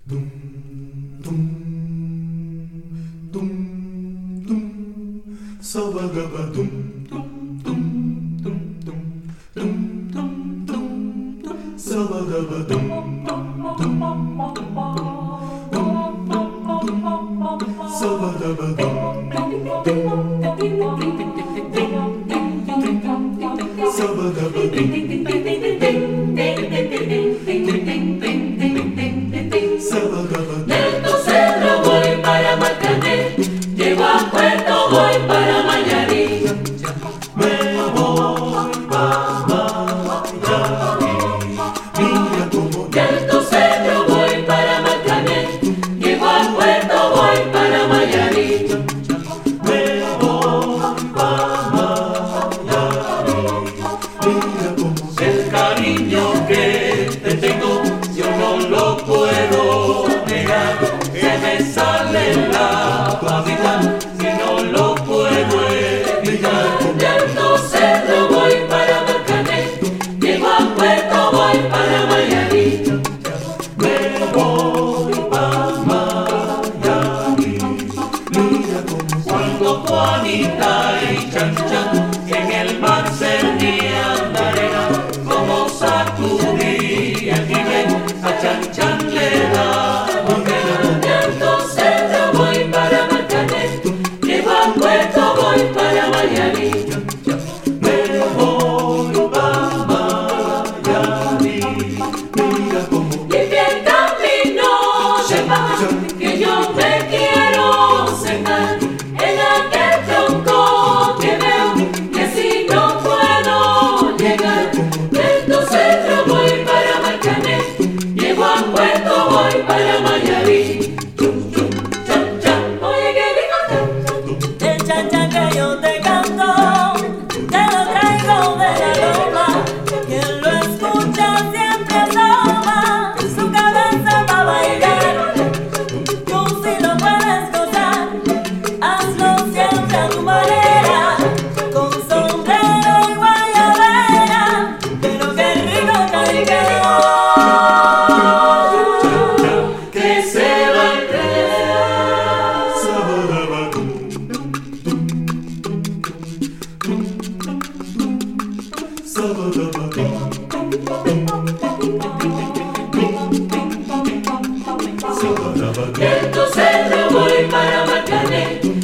Del Cerro voy para Marcané, llego a Puerto, voy para Mayarí. Me voy para Mayarí. Mira cómo del Cerro voy para Marcané, llego a Puerto, voy para Mayarí. Me voy para Mayarí. Mira cómo el cariño que te tengo yo no lo puedo negar, se me sale la babita y no lo puedo evitar. Del Cerro voy para Marcané, llego a Puerto, voy para Mayarí. Me voy para Mayarí. Mira cómo cuando Juanita y Chan Chan en el mar se rieran de arena, como sacudí el nivel a Chan Chan le da pena. Del Cerro voy para Marcané, llego a Puerto, voy para Mayarí. Me voy para Mayarí. Mira cómo limpia el camino de paz, que yo me quiero sentar en aquel tronco que veo, que si no puedo llegar. Del Cerro voy para Marcané, llego a Puerto, voy para Mayarí. Chum, chum, chan, chan. Oye, qué rico chan, El chan chan que yo te canto, te lo traigo de la loma. Quien lo escucha siempre asoma su cabeza para bailar. Tú si lo puedes gozar, hazlo siempre a tu manera, con sombrero y guayabera. Pero qué rico cariqueo, que se va a creer. Del Cerro voy para Marcané,